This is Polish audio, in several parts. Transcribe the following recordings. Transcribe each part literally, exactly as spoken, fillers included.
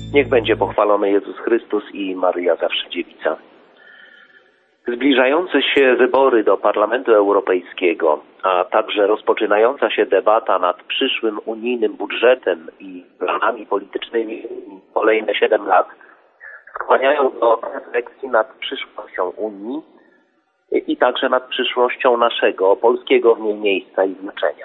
Niech będzie pochwalony Jezus Chrystus i Maryja Zawsze Dziewica. Zbliżające się wybory do Parlamentu Europejskiego, a także rozpoczynająca się debata nad przyszłym unijnym budżetem i planami politycznymi kolejne siedem lat skłaniają do refleksji nad przyszłością Unii i także nad przyszłością naszego, polskiego w niej miejsca i znaczenia.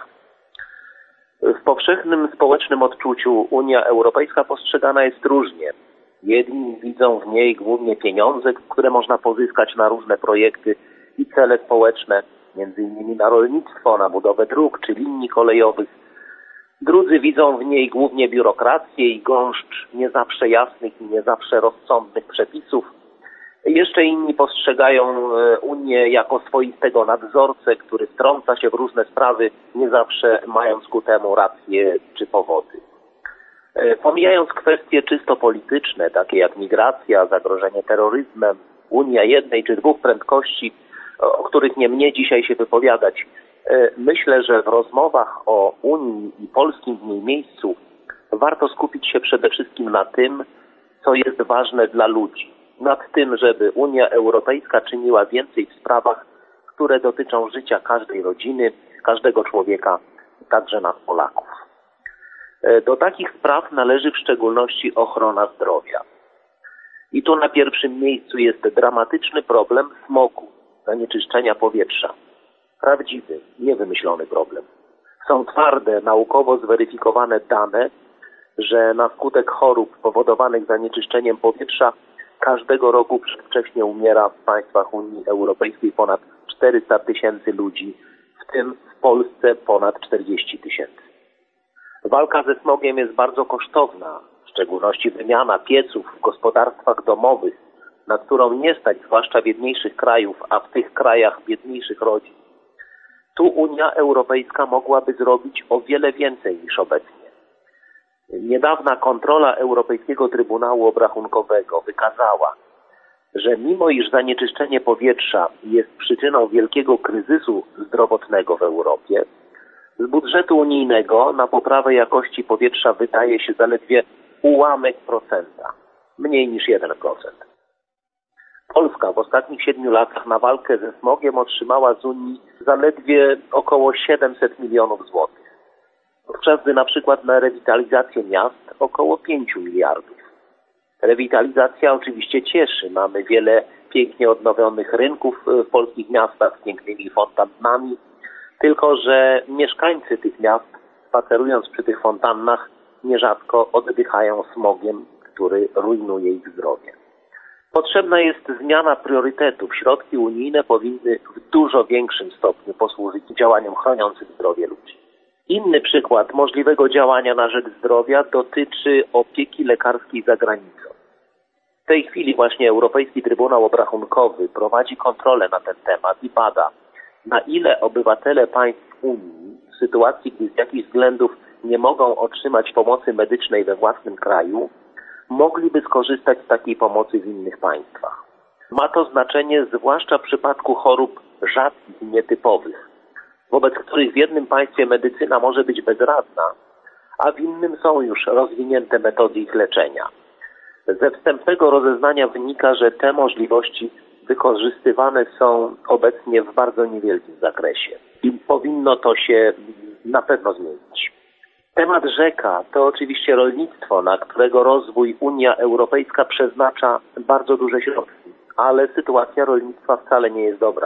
W powszechnym społecznym odczuciu Unia Europejska postrzegana jest różnie. Jedni widzą w niej głównie pieniądze, które można pozyskać na różne projekty i cele społeczne, między innymi na rolnictwo, na budowę dróg czy linii kolejowych. Drudzy widzą w niej głównie biurokrację i gąszcz nie zawsze jasnych i nie zawsze rozsądnych przepisów. Jeszcze inni postrzegają Unię jako swoistego nadzorcę, który wtrąca się w różne sprawy, nie zawsze mając ku temu rację czy powody. Pomijając kwestie czysto polityczne, takie jak migracja, zagrożenie terroryzmem, Unia jednej czy dwóch prędkości, o których nie mnie dzisiaj się wypowiadać, myślę, że w rozmowach o Unii i polskim w niej miejscu warto skupić się przede wszystkim na tym, co jest ważne dla ludzi. Nad tym, żeby Unia Europejska czyniła więcej w sprawach, które dotyczą życia każdej rodziny, każdego człowieka, także nas Polaków. Do takich spraw należy w szczególności ochrona zdrowia. I tu na pierwszym miejscu jest dramatyczny problem smogu, zanieczyszczenia powietrza. Prawdziwy, niewymyślony problem. Są twarde, naukowo zweryfikowane dane, że na skutek chorób powodowanych zanieczyszczeniem powietrza każdego roku przedwcześnie umiera w państwach Unii Europejskiej ponad czterysta tysięcy ludzi, w tym w Polsce ponad czterdzieści tysięcy. Walka ze smogiem jest bardzo kosztowna, w szczególności wymiana pieców w gospodarstwach domowych, na którą nie stać zwłaszcza biedniejszych krajów, a w tych krajach biedniejszych rodzin. Tu Unia Europejska mogłaby zrobić o wiele więcej niż obecnie. Niedawna kontrola Europejskiego Trybunału Obrachunkowego wykazała, że mimo iż zanieczyszczenie powietrza jest przyczyną wielkiego kryzysu zdrowotnego w Europie, z budżetu unijnego na poprawę jakości powietrza wydaje się zaledwie ułamek procenta, mniej niż jeden procent. Polska w ostatnich siedmiu latach na walkę ze smogiem otrzymała z Unii zaledwie około siedemset milionów złotych. Podczas gdy na przykład na rewitalizację miast około pięć miliardów. Rewitalizacja oczywiście cieszy. Mamy wiele pięknie odnowionych rynków w polskich miastach z pięknymi fontannami, tylko że mieszkańcy tych miast, spacerując przy tych fontannach, nierzadko oddychają smogiem, który rujnuje ich zdrowie. Potrzebna jest zmiana priorytetów. Środki unijne powinny w dużo większym stopniu posłużyć działaniom chroniącym zdrowie ludzi. Inny przykład możliwego działania na rzecz zdrowia dotyczy opieki lekarskiej za granicą. W tej chwili właśnie Europejski Trybunał Obrachunkowy prowadzi kontrolę na ten temat i bada, na ile obywatele państw Unii w sytuacji, gdy z jakichś względów nie mogą otrzymać pomocy medycznej we własnym kraju, mogliby skorzystać z takiej pomocy w innych państwach. Ma to znaczenie zwłaszcza w przypadku chorób rzadkich i nietypowych, wobec których w jednym państwie medycyna może być bezradna, a w innym są już rozwinięte metody ich leczenia. Ze wstępnego rozeznania wynika, że te możliwości wykorzystywane są obecnie w bardzo niewielkim zakresie i powinno to się na pewno zmienić. Temat rzeka to oczywiście rolnictwo, na którego rozwój Unia Europejska przeznacza bardzo duże środki, ale sytuacja rolnictwa wcale nie jest dobra.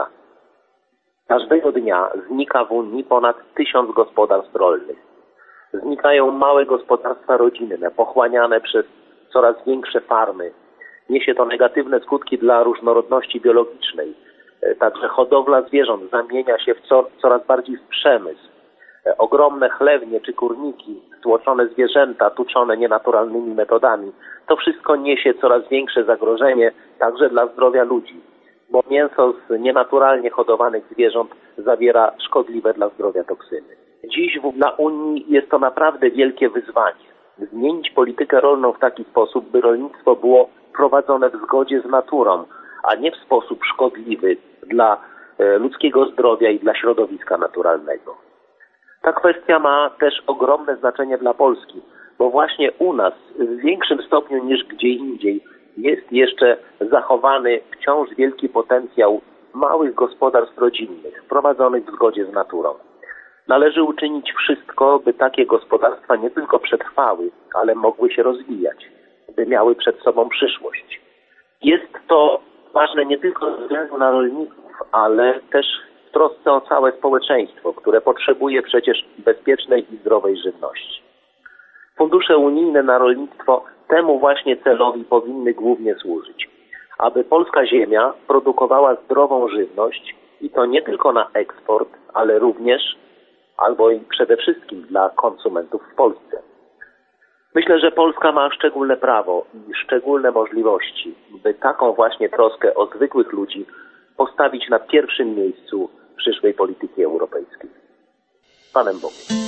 Każdego dnia znika w Unii ponad tysiąc gospodarstw rolnych. Znikają małe gospodarstwa rodzinne, pochłaniane przez coraz większe farmy. Niesie to negatywne skutki dla różnorodności biologicznej. Także hodowla zwierząt zamienia się w co, coraz bardziej w przemysł. Ogromne chlewnie czy kurniki, stłoczone zwierzęta tuczone nienaturalnymi metodami. To wszystko niesie coraz większe zagrożenie także dla zdrowia ludzi, bo mięso z nienaturalnie hodowanych zwierząt zawiera szkodliwe dla zdrowia toksyny. Dziś dla Unii jest to naprawdę wielkie wyzwanie. Zmienić politykę rolną w taki sposób, by rolnictwo było prowadzone w zgodzie z naturą, a nie w sposób szkodliwy dla ludzkiego zdrowia i dla środowiska naturalnego. Ta kwestia ma też ogromne znaczenie dla Polski, bo właśnie u nas w większym stopniu niż gdzie indziej jest jeszcze zachowany wciąż wielki potencjał małych gospodarstw rodzinnych prowadzonych w zgodzie z naturą. Należy uczynić wszystko, by takie gospodarstwa nie tylko przetrwały, ale mogły się rozwijać, by miały przed sobą przyszłość. Jest to ważne nie tylko ze względu na rolników, ale też w trosce o całe społeczeństwo, które potrzebuje przecież bezpiecznej i zdrowej żywności. Fundusze unijne na rolnictwo temu właśnie celowi powinny głównie służyć, aby polska ziemia produkowała zdrową żywność i to nie tylko na eksport, ale również, albo i przede wszystkim dla konsumentów w Polsce. Myślę, że Polska ma szczególne prawo i szczególne możliwości, by taką właśnie troskę o zwykłych ludzi postawić na pierwszym miejscu przyszłej polityki europejskiej. Panem Bogiem.